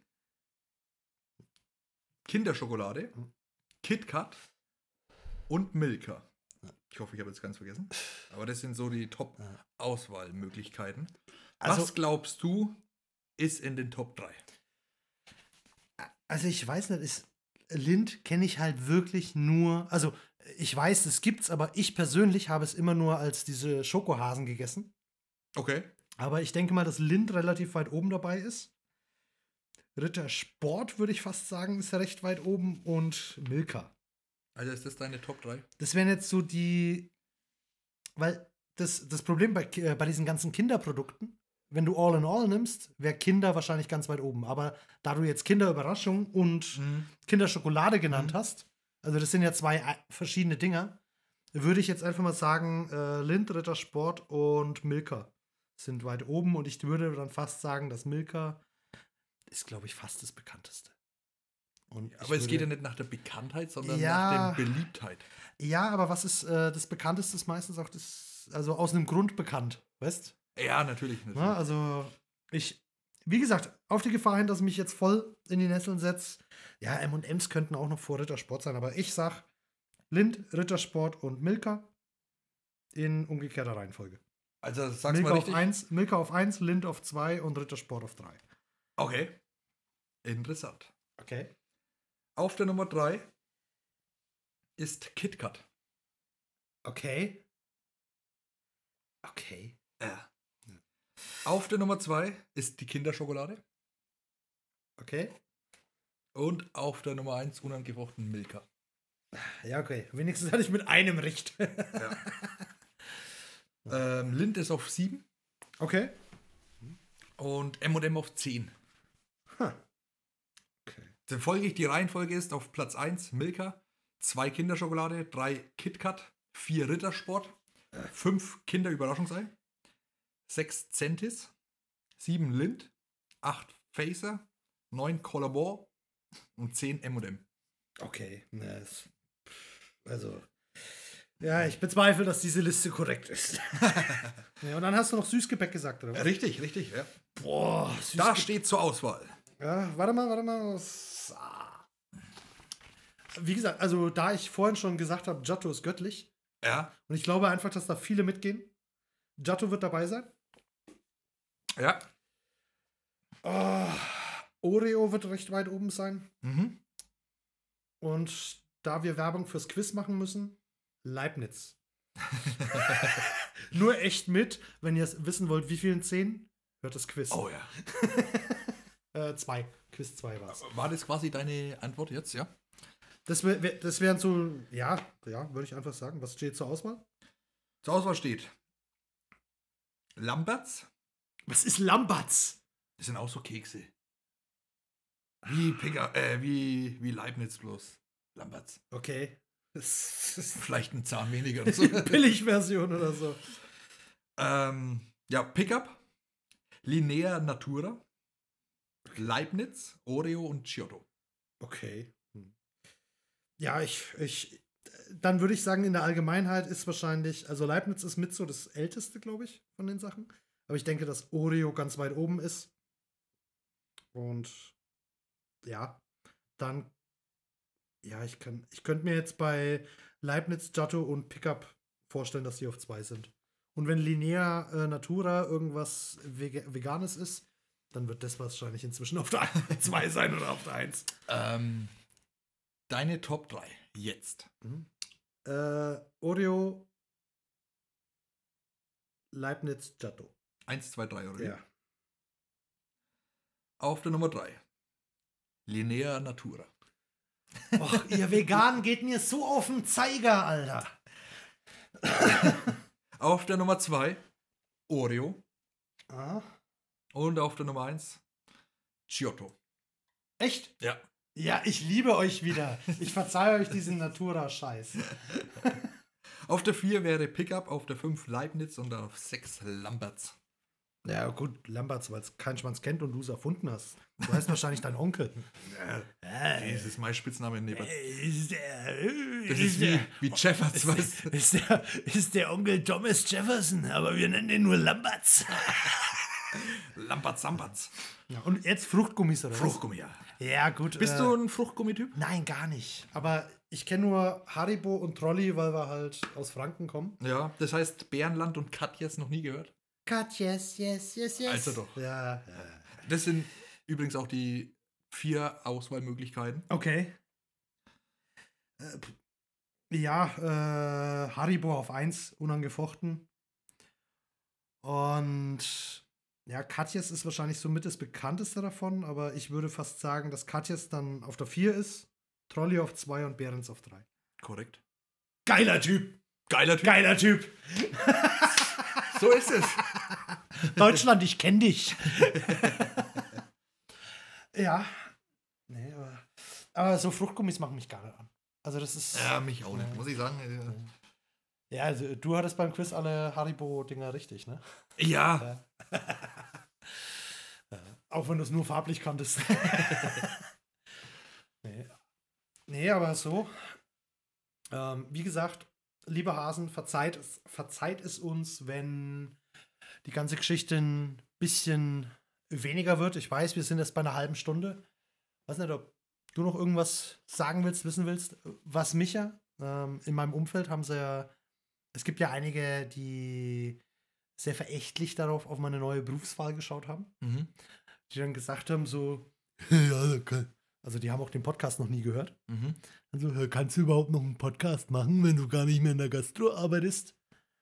Kinderschokolade. KitKat. Und Milka. Ich hoffe, ich habe jetzt ganz vergessen. Aber das sind so die Top-Auswahlmöglichkeiten.
Also,
was glaubst du, ist in den Top 3?
Also ich weiß nicht, Lindt kenne ich halt wirklich nur, also ich weiß, es gibt's, aber ich persönlich habe es immer nur als diese Schokohasen gegessen.
Okay.
Aber ich denke mal, dass Lindt relativ weit oben dabei ist. Rittersport, würde ich fast sagen, ist recht weit oben und Milka.
Also ist das deine Top 3?
Das wären jetzt so weil das Problem bei diesen ganzen Kinderprodukten, wenn du All in All nimmst, wäre Kinder wahrscheinlich ganz weit oben. Aber da du jetzt Kinderüberraschung und Kinderschokolade genannt hast, also das sind ja zwei verschiedene Dinger, würde ich jetzt einfach mal sagen, Lindt, Rittersport und Milka sind weit oben. Und ich würde dann fast sagen, dass Milka ist, glaube ich, fast das bekannteste.
Aber es geht ja nicht nach der Bekanntheit, sondern
Ja.
nach der Beliebtheit.
Ja, aber was ist das bekannteste? Ist meistens auch also aus einem Grund bekannt, weißt?
Ja, natürlich.
Na, also wie gesagt, auf die Gefahr hin, dass ich mich jetzt voll in die Nesseln setze. Ja, M&M's könnten auch noch vor Rittersport sein, aber ich sag Lindt, Rittersport und Milka in umgekehrter Reihenfolge.
Also sag's
Milka
mal
auf
richtig.
1, Milka auf 1, Lindt auf 2 und Rittersport auf 3.
Okay. Interessant.
Okay.
Auf der Nummer 3 ist KitKat.
Okay. Okay.
Ja. Auf der Nummer 2 ist die Kinderschokolade.
Okay.
Und auf der Nummer 1 unangefochten Milka.
Ja, okay. Wenigstens hatte ich mit einem recht.
Ja. Lindt ist auf 7
Okay.
und M&M auf 10.
Huh. Okay.
Die Reihenfolge ist auf Platz 1 Milka, 2 Kinderschokolade, 3 KitKat, 4 Rittersport, 5 Kinderüberraschungsei, 6 Centis, 7 Lindt, 8 Facer, 9 Colabor und 10 M&M.
Okay. Also. Ja, ich bezweifle, dass diese Liste korrekt ist. Ja, und dann hast du noch Süßgebäck gesagt, oder was?
Richtig, ja.
Boah,
Da steht zur Auswahl.
Ja, warte mal. Wie gesagt, also da ich vorhin schon gesagt habe, Giotto ist göttlich.
Ja.
Und ich glaube einfach, dass da viele mitgehen. Giotto wird dabei sein.
Ja.
Oreo wird recht weit oben sein.
Mhm.
Und da wir Werbung fürs Quiz machen müssen, Leibniz. Nur echt mit, wenn ihr es wissen wollt, wie vielen 10, hört das Quiz.
Oh ja.
2. Quiz 2 war es.
War das quasi deine Antwort jetzt, ja?
Das wären so, ja, würde ich einfach sagen. Was steht zur Auswahl?
Zur Auswahl steht Lamberts.
Was ist Lamberts?
Das sind auch so Kekse. Wie Leibniz bloß. Lamberts.
Okay. Das ist
Vielleicht ein Zahn weniger oder so.
die Billigversion oder so.
Ja, Pickup, Linea Natura, Leibniz, Oreo und Giotto.
Okay. Ja, dann würde ich sagen, in der Allgemeinheit ist wahrscheinlich, also Leibniz ist mit so das älteste, glaube ich, von den Sachen. Aber ich denke, dass Oreo ganz weit oben ist. Und ja, dann, ja, ich könnte mir jetzt bei Leibniz, Giotto und Pickup vorstellen, dass die auf 2 sind. Und wenn Linea Natura irgendwas Veganes ist, dann wird das wahrscheinlich inzwischen auf der 2 sein oder auf der 1.
Deine Top 3 jetzt.
Oreo, Leibniz, Giotto.
1, 2, 3, oder?
Ja.
Auf der Nummer 3. Linea Natura.
Och, ihr Veganen geht mir so auf den Zeiger, Alter.
Auf der Nummer 2 Oreo.
Ah,
Und auf der Nummer 1 Giotto.
echt?
Ja.
Ja, ich liebe euch wieder. Ich verzeihe euch diesen Natura-Scheiß.
Auf der 4 wäre Pickup, auf der 5 Leibniz und auf 6 Lamberts.
Ja, gut, Lamberts, weil es kein Schwanz kennt und du es erfunden hast. Du heißt wahrscheinlich dein Onkel.
Das ist mein Spitzname in Nebert.
Ist
Das ist wie Jefferts, weißt du?
ist der Onkel Thomas Jefferson, aber wir nennen ihn nur Lamberts.
Lamberts, Samberts.
Ja, und jetzt Fruchtgummis, oder was?
Fruchtgummi, ja.
Ja, gut.
Bist du ein Fruchtgummityp?
Nein, gar nicht. Aber ich kenne nur Haribo und Trolli, weil wir halt aus Franken kommen.
Ja, das heißt Bärenland und Katjes noch nie gehört.
Cut, yes.
Also doch.
Ja.
Das sind übrigens auch die 4 Auswahlmöglichkeiten.
Okay. Ja, Haribo auf 1, unangefochten. Und ja, Katjes ist wahrscheinlich somit das bekannteste davon, aber ich würde fast sagen, dass Katjes dann auf der 4 ist, Trolli auf 2 und Behrens auf 3.
Korrekt.
Geiler Typ!
Geiler Typ.
Geiler Typ!
So ist es.
Deutschland, ich kenn dich! Ja. Nee, aber so Fruchtgummis machen mich gar nicht an. Also das ist...
Ja, mich auch nicht, muss ich sagen.
Ja, also du hattest beim Quiz alle Haribo-Dinger richtig, ne?
Ja.
Auch wenn du es nur farblich kanntest. Nee, aber so. Wie gesagt, liebe Hasen, verzeiht es uns, wenn die ganze Geschichte ein bisschen weniger wird. Ich weiß, wir sind jetzt bei einer halben Stunde. Weiß nicht, ob du noch irgendwas sagen willst, wissen willst. Was Micha, in meinem Umfeld haben sie ja, es gibt ja einige, die sehr verächtlich darauf auf meine neue Berufswahl geschaut haben.
Mhm.
Die dann gesagt haben, so, ja, also die haben auch den Podcast noch nie gehört.
Mhm.
Also, kannst du überhaupt noch einen Podcast machen, wenn du gar nicht mehr in der Gastro arbeitest?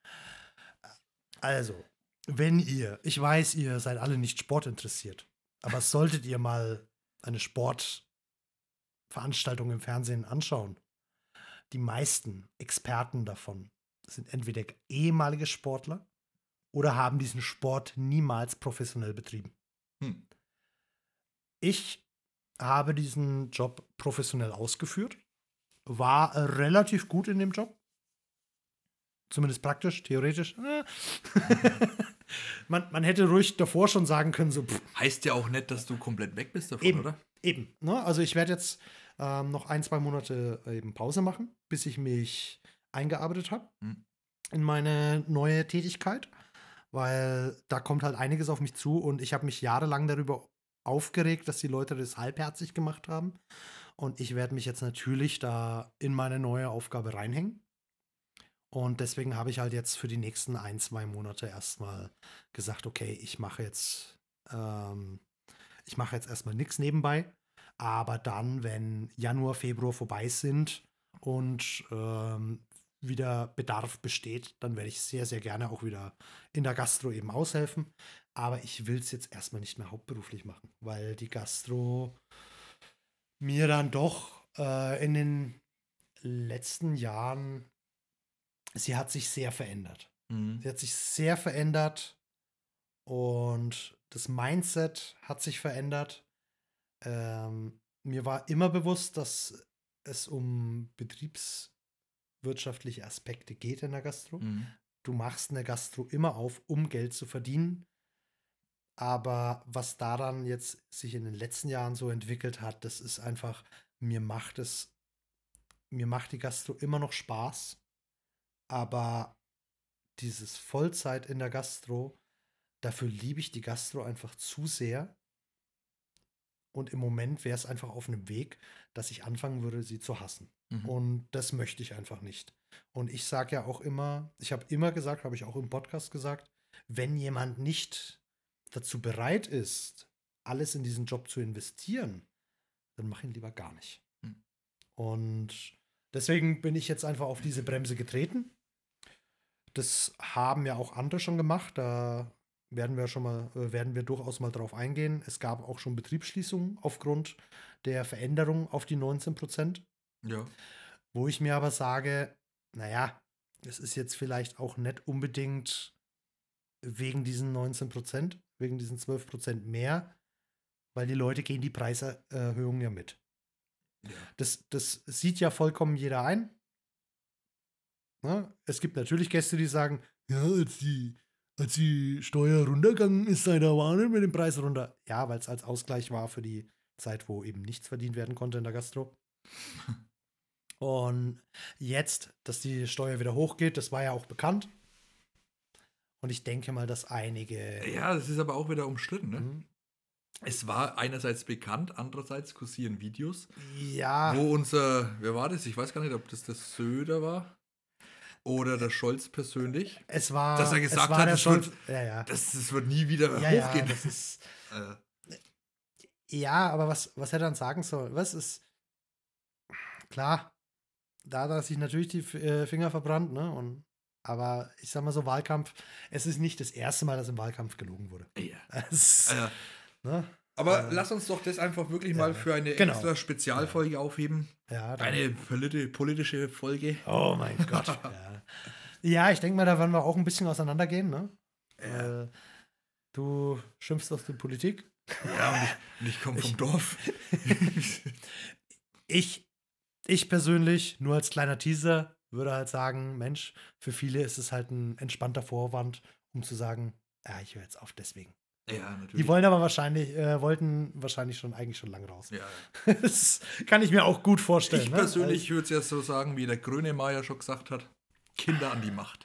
Also, wenn ich weiß, ihr seid alle nicht sportinteressiert, aber solltet ihr mal eine Sportveranstaltung im Fernsehen anschauen, die meisten Experten davon sind entweder ehemalige Sportler oder haben diesen Sport niemals professionell betrieben.
Hm.
Ich habe diesen Job professionell ausgeführt, war relativ gut in dem Job. Zumindest praktisch, theoretisch. man hätte ruhig davor schon sagen können, so.
Heißt ja auch nicht, dass du komplett weg bist davon,
Eben,
oder?
eben. Ne? Also ich werde jetzt noch 1-2 Monate eben Pause machen, bis ich mich eingearbeitet habe in meine neue Tätigkeit, weil da kommt halt einiges auf mich zu und ich habe mich jahrelang darüber aufgeregt, dass die Leute das halbherzig gemacht haben. Und ich werde mich jetzt natürlich da in meine neue Aufgabe reinhängen. Und deswegen habe ich halt jetzt für die nächsten 1-2 Monate erstmal gesagt, okay, ich mache jetzt erstmal nichts nebenbei. Aber dann, wenn Januar, Februar vorbei sind und wieder Bedarf besteht, dann werde ich sehr, sehr gerne auch wieder in der Gastro eben aushelfen. Aber ich will es jetzt erstmal nicht mehr hauptberuflich machen, weil die Gastro mir dann doch in den letzten Jahren, sie hat sich sehr verändert.
Mhm.
Sie hat sich sehr verändert und das Mindset hat sich verändert. Mir war immer bewusst, dass es um betriebswirtschaftliche Aspekte geht in der Gastro.
Mhm.
Du machst eine Gastro immer auf, um Geld zu verdienen. Aber was daran jetzt sich in den letzten Jahren so entwickelt hat, das ist einfach, mir macht die Gastro immer noch Spaß. Aber dieses Vollzeit in der Gastro, dafür liebe ich die Gastro einfach zu sehr. Und im Moment wäre es einfach auf einem Weg, dass ich anfangen würde, sie zu hassen.
Mhm.
Und das möchte ich einfach nicht. Und ich sage ja auch immer, ich habe immer gesagt, habe ich auch im Podcast gesagt, wenn jemand nicht dazu bereit ist, alles in diesen Job zu investieren, dann mach ihn lieber gar nicht.
Mhm.
Und deswegen bin ich jetzt einfach auf diese Bremse getreten. Das haben ja auch andere schon gemacht. Da werden wir durchaus mal drauf eingehen. Es gab auch schon Betriebsschließungen aufgrund der Veränderung auf die 19%.
Ja.
Wo ich mir aber sage, naja, es ist jetzt vielleicht auch nicht unbedingt wegen diesen 19%, wegen diesen 12% mehr, weil die Leute gehen die Preiserhöhungen ja mit.
Ja.
Das sieht ja vollkommen jeder ein. Ne? Es gibt natürlich Gäste, die sagen, ja, als die Steuer runtergegangen ist, sei der Wahnsinn mit dem Preis runter. Ja, weil es als Ausgleich war für die Zeit, wo eben nichts verdient werden konnte in der Gastro. Und jetzt, dass die Steuer wieder hochgeht, das war ja auch bekannt. Und ich denke mal, dass einige.
Ja, das ist aber auch wieder umstritten, ne?
Mhm.
Es war einerseits bekannt, andererseits kursieren Videos,
Ja,
wo wer war das? Ich weiß gar nicht, ob das der Söder war oder der Scholz persönlich,
es war.
dass er gesagt
es war
hat,
der
das
Scholz.
wird,
Ja, ja.
das wird nie wieder
Ja,
hochgehen.
das ist.
Äh,
Ja, aber was er dann sagen soll, was ist. Klar, da hat er sich natürlich die Finger verbrannt, ne? Aber ich sag mal so, Wahlkampf, es ist nicht das erste Mal, dass im Wahlkampf gelogen wurde.
ja.
Es, ne?
Aber lass uns doch das einfach wirklich mal für eine extra Spezialfolge aufheben.
Ja,
Eine politische Folge.
Oh mein Gott. Ja, ich denke mal, da werden wir auch ein bisschen auseinandergehen, ne? Du schimpfst aus der Politik.
Ja, und ich komme vom Dorf.
Ich persönlich, nur als kleiner Teaser, würde halt sagen, Mensch, für viele ist es halt ein entspannter Vorwand, um zu sagen, ja, ich höre jetzt auf deswegen.
Ja, natürlich.
Die wollen aber wollten wahrscheinlich eigentlich schon lange raus.
Ja.
Das kann ich mir auch gut vorstellen.
Ich
ne?
persönlich würde es ja so sagen, wie der Grönemeyer schon gesagt hat, Kinder an die Macht.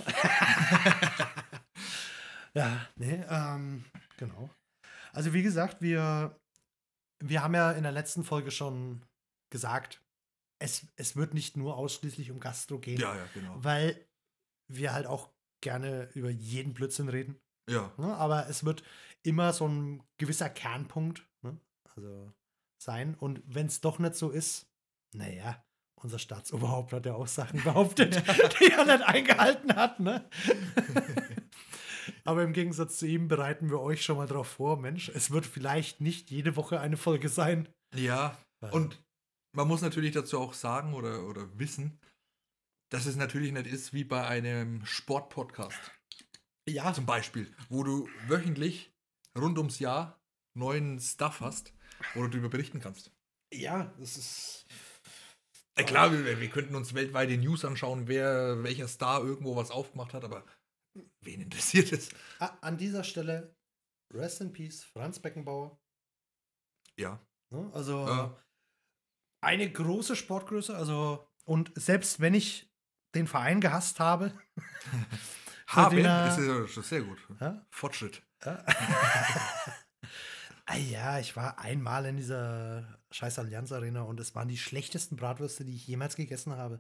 Ja, nee, genau. Also wie gesagt, wir haben ja in der letzten Folge schon gesagt, es wird nicht nur ausschließlich um Gastro gehen,
Ja, genau.
weil wir halt auch gerne über jeden Blödsinn reden.
Ja.
Ne? Aber es wird immer so ein gewisser Kernpunkt, ne? Also sein. Und wenn es doch nicht so ist, naja, unser Staatsoberhaupt hat ja auch Sachen behauptet, die er nicht eingehalten hat, ne? Aber im Gegensatz zu ihm bereiten wir euch schon mal drauf vor, Mensch, es wird vielleicht nicht jede Woche eine Folge sein.
Ja, und man muss natürlich dazu auch sagen oder wissen, dass es natürlich nicht ist wie bei einem Sportpodcast.
Ja.
Zum Beispiel, wo du wöchentlich rund ums Jahr neuen Stuff hast, wo du darüber berichten kannst.
Ja, das ist.
Klar, wir könnten uns weltweite News anschauen, welcher Star irgendwo was aufgemacht hat, aber wen interessiert es?
An dieser Stelle, Rest in Peace, Franz Beckenbauer.
Ja.
Ne? Also eine große Sportgröße, also und selbst wenn ich den Verein gehasst habe,
ist ja schon sehr gut.
Ja?
Fortschritt.
Ja, ich war einmal in dieser scheiß Allianz Arena und es waren die schlechtesten Bratwürste, die ich jemals gegessen habe.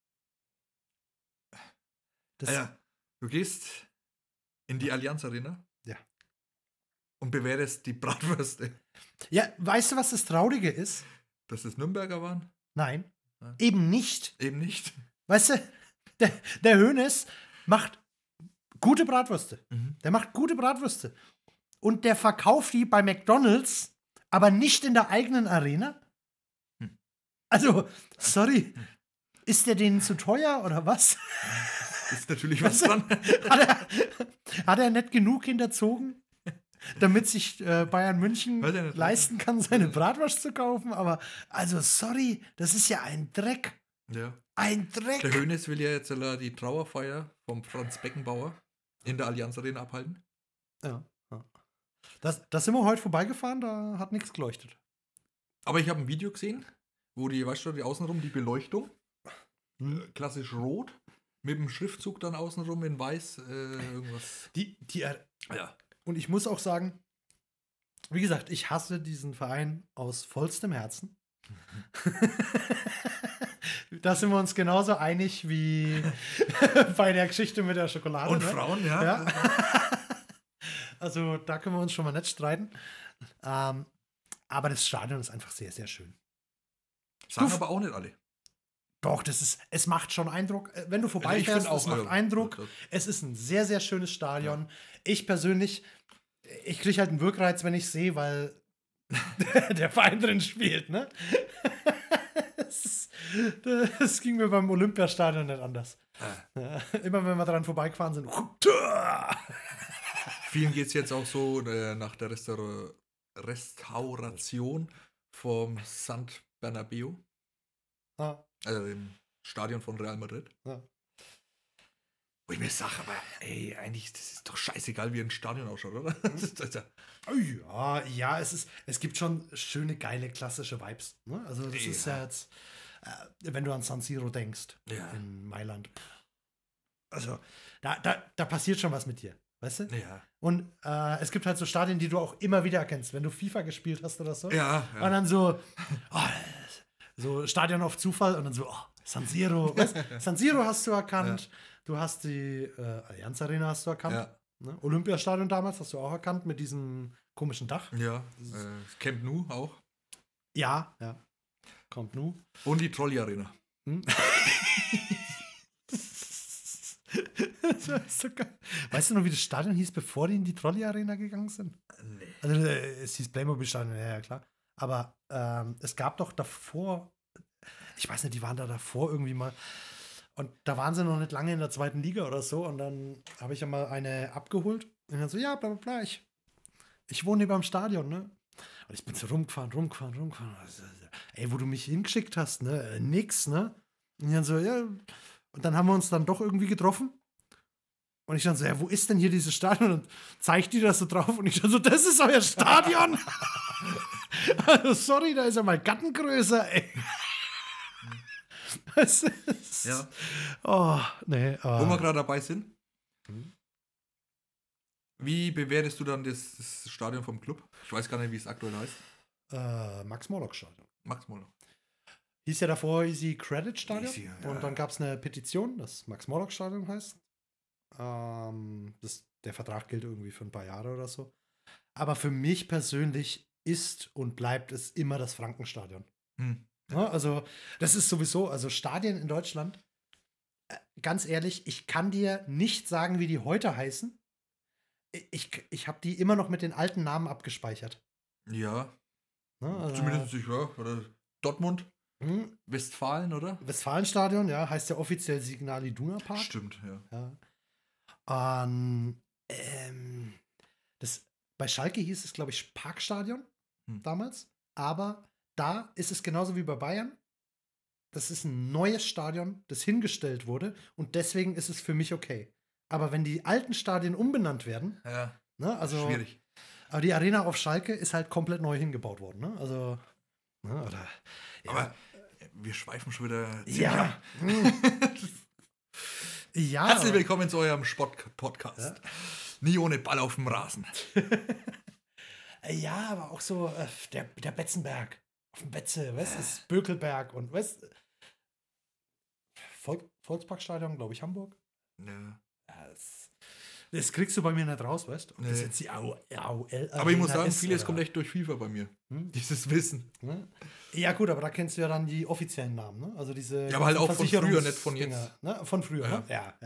Du gehst in die Allianz Arena?
Ja.
Und bewertest die Bratwürste.
Ja, weißt du, was das Traurige ist?
Dass es Nürnberger waren?
Nein, eben nicht.
Eben nicht.
Weißt du, der Hoeneß macht gute Bratwürste.
Mhm.
Der macht gute Bratwürste. Und der verkauft die bei McDonald's, aber nicht in der eigenen Arena? Also, sorry. Ist der denen zu teuer oder was?
Ist natürlich was dran.
Hat er nicht genug hinterzogen, damit sich Bayern München leisten kann, seine Bratwurst zu kaufen? Aber, also, sorry, das ist ja ein Dreck.
Ja.
Ein Dreck.
Der Hoeneß will ja jetzt die Trauerfeier vom Franz Beckenbauer in der Allianz Arena abhalten.
Ja. Das sind wir heute vorbeigefahren, da hat nichts geleuchtet.
Aber ich habe ein Video gesehen, wo die außenrum die Beleuchtung, klassisch rot, mit dem Schriftzug dann außenrum in weiß, irgendwas.
Ja. Und ich muss auch sagen, wie gesagt, ich hasse diesen Verein aus vollstem Herzen. Da sind wir uns genauso einig wie bei der Geschichte mit der Schokolade.
Und Frauen, ja.
Also da können wir uns schon mal nicht streiten. Aber das Stadion ist einfach sehr, sehr schön.
Sagen aber auch nicht alle.
Doch, es macht schon Eindruck. Wenn du vorbeifährst, es macht Eindruck.
Ja.
Es ist ein sehr, sehr schönes Stadion. Ja. Ich persönlich, ich kriege halt einen Wirkreiz, wenn ich sehe, weil der Verein drin spielt, ne? Das ging mir beim Olympiastadion nicht anders. Immer wenn wir dran vorbeigefahren sind.
Vielen geht es jetzt auch so nach der Restauration vom Sant Bernabéu,
Ja,
also dem Stadion von Real Madrid.
ja.
Wo ich mir sage, aber ey, eigentlich das ist doch scheißegal, wie ein Stadion ausschaut, oder? Das ist ja,
Ja, es gibt schon schöne, geile, klassische Vibes. Ne? Also das ist ja jetzt, wenn du an San Siro denkst,
Ja.
in Mailand. Also da passiert schon was mit dir, weißt du?
ja.
Und es gibt halt so Stadien, die du auch immer wieder erkennst, wenn du FIFA gespielt hast oder so.
Ja,
Und dann so, so Stadion auf Zufall und dann so, San Siro. Weißt? San Siro hast du erkannt. Du hast die Allianz Arena hast du erkannt.
Ja.
Ne? Olympiastadion damals hast du auch erkannt mit diesem komischen Dach.
Ja, Camp Nou auch.
Ja. Kommt nu.
Und die Trolley Arena.
Hm? Das war so geil. Weißt du noch, wie das Stadion hieß, bevor die in die Trolley Arena gegangen sind?
Nee.
Also es hieß Playmobil Stadion, ja klar. Aber es gab doch davor, ich weiß nicht, die waren da davor irgendwie mal. Und da waren sie noch nicht lange in der zweiten Liga oder so. Und dann habe ich ja mal eine abgeholt. Und dann so, ja, bla bla bla, ich wohne hier beim Stadion, ne? Und ich bin so rumgefahren. Also, ey, wo du mich hingeschickt hast, ne? Nix, ne? Und dann so, ja. Und dann haben wir uns dann doch irgendwie getroffen. Und ich dann so, ja, wo ist denn hier dieses Stadion? Und zeigt die das so drauf. Und ich dann so, das ist euer Stadion? Also, sorry, da ist ja mein Gatten größer, ey. Das ist,
Ja.
Oh, nee.
Wo wir gerade dabei sind. Wie bewertest du dann das Stadion vom Club? Ich weiß gar nicht, wie es aktuell heißt.
Max-Morlock-Stadion.
Max Moller.
Hieß ja davor Easy Credit Stadion.
Easy, ja.
Und dann gab es eine Petition, das Max-Morlock-Stadion heißt. Der Vertrag gilt irgendwie für ein paar Jahre oder so. Aber für mich persönlich ist und bleibt es immer das Frankenstadion. Ja, also, das ist sowieso, also Stadien in Deutschland, ganz ehrlich, ich kann dir nicht sagen, wie die heute heißen. Ich habe die immer noch mit den alten Namen abgespeichert.
Ja,
Ne, also,
zumindest ja. Oder Dortmund,
hm,
Westfalen, oder?
Westfalenstadion, ja, heißt ja offiziell Signal Iduna Park.
Stimmt, ja.
Ja. Bei Schalke hieß es, glaube ich, Parkstadion damals. Aber da ist es genauso wie bei Bayern. Das ist ein neues Stadion, das hingestellt wurde. Und deswegen ist es für mich okay. Aber wenn die alten Stadien umbenannt werden,
Ja,
ne, also.
schwierig.
Aber die Arena auf Schalke ist halt komplett neu hingebaut worden, ne? Also. Ne, oder. Ja,
Aber wir schweifen schon wieder.
ja. Ja.
Herzlich willkommen zu eurem Sport-Podcast.
Ja.
Nie ohne Ball auf dem Rasen.
Ja, aber auch so der Betzenberg. Auf dem Betze, weißt du, ist Bökelberg und weißt Volksparkstadion, glaube ich, Hamburg.
Ja.
Das kriegst du bei mir nicht raus, weißt du? Ob das
Nee.
jetzt die AOL
Aber ich muss
Arena
sagen,
ist,
vieles
oder-
kommt echt durch FIFA bei mir.
Hm?
Dieses Wissen.
Ne? Ja, gut, aber da kennst du ja dann die offiziellen Namen, ne? Also diese.
Ja, aber halt auch von früher,
Versicherungsdinger,
nicht von jetzt.
Ne? Von früher,
Ja.
ne? Ja.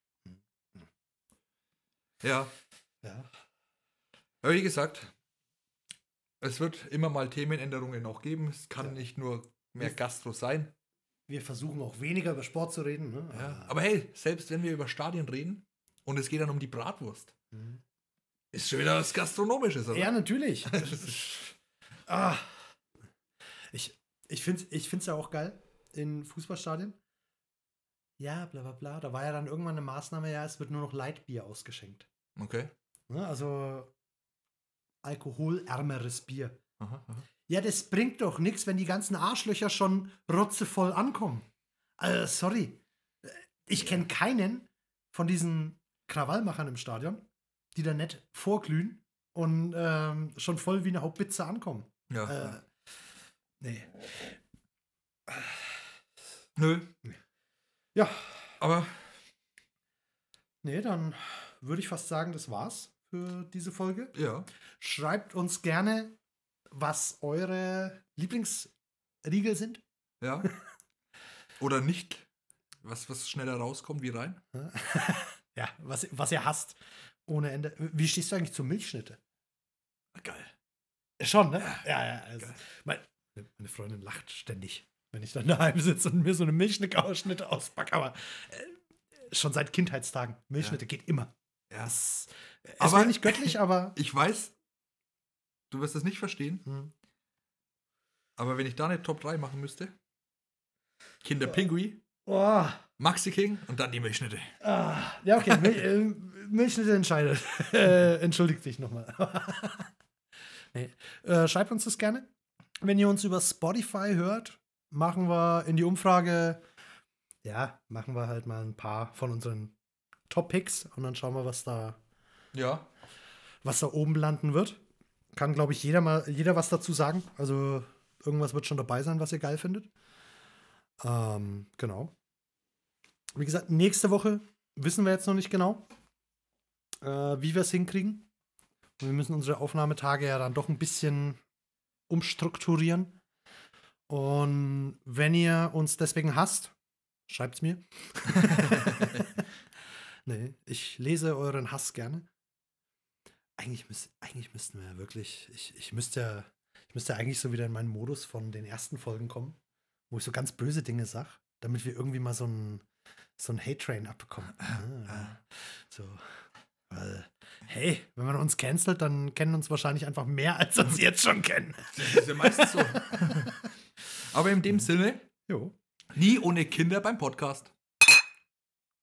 Ja.
Ja.
Aber wie gesagt, es wird immer mal Themenänderungen auch geben. Es kann
Ja.
nicht nur mehr Gastro sein.
Wir versuchen auch weniger über Sport zu reden, ne?
Ja. Aber hey, selbst wenn wir über Stadien reden und es geht dann um die Bratwurst,
Mhm.
ist schon wieder was Gastronomisches, oder?
Ja, natürlich. Ah. Ich finde es ja auch geil in Fußballstadien. Ja, bla bla bla. Da war ja dann irgendwann eine Maßnahme, ja, es wird nur noch Lightbier ausgeschenkt.
Okay.
Ne? Also alkoholärmeres Bier.
Aha, aha.
Ja, das bringt doch nichts, wenn die ganzen Arschlöcher schon rotzevoll ankommen. Sorry. Ich kenne keinen von diesen Krawallmachern im Stadion, die da nicht vorglühen und schon voll wie eine Hauptpizza ankommen.
Ja.
Nee.
Nö.
Ja,
Aber
nee, dann würde ich fast sagen, das war's für diese Folge.
ja.
Schreibt uns gerne, was eure Lieblingsriegel sind.
Ja. Oder nicht. Was schneller rauskommt wie rein.
Ja, was ihr hasst. Ohne Ende. Wie stehst du eigentlich zur Milchschnitte?
Geil.
Schon, ne? Ja. Also, meine Freundin lacht ständig, wenn ich dann daheim sitze und mir so eine Milchschnitte-Ausschnitte auspacke. Aber Schon seit Kindheitstagen. Milchschnitte geht immer.
Ja.
Es
Aber-
war nicht göttlich, aber.
Ich weiß, du wirst es nicht verstehen,
Hm.
aber wenn ich da eine Top 3 machen müsste, Kinder Pinguin,
Oh,
Maxi King und dann die Milchschnitte.
ja, okay. Milchschnitte entscheidet. Entschuldigt sich nochmal. Nee. Schreibt uns das gerne. Wenn ihr uns über Spotify hört, machen wir in die Umfrage, machen wir halt mal ein paar von unseren Top-Picks und dann schauen wir, was da
Ja.
oben landen wird. Kann, glaube ich, jeder was dazu sagen. Also irgendwas wird schon dabei sein, was ihr geil findet. Genau. Wie gesagt, nächste Woche wissen wir jetzt noch nicht genau, wie wir es hinkriegen. Und wir müssen unsere Aufnahmetage ja dann doch ein bisschen umstrukturieren. Und wenn ihr uns deswegen hasst, schreibt's mir. Nee, ich lese euren Hass gerne. Eigentlich müssten wir ja wirklich, ich müsste eigentlich so wieder in meinen Modus von den ersten Folgen kommen, wo ich so ganz böse Dinge sag, damit wir irgendwie mal so ein Hate-Train abbekommen. So, weil, hey, wenn man uns cancelt, dann kennen uns wahrscheinlich einfach mehr, als uns jetzt schon kennen.
Das ist ja meistens so. Aber in dem Sinne,
Jo.
nie ohne Kinder beim Podcast.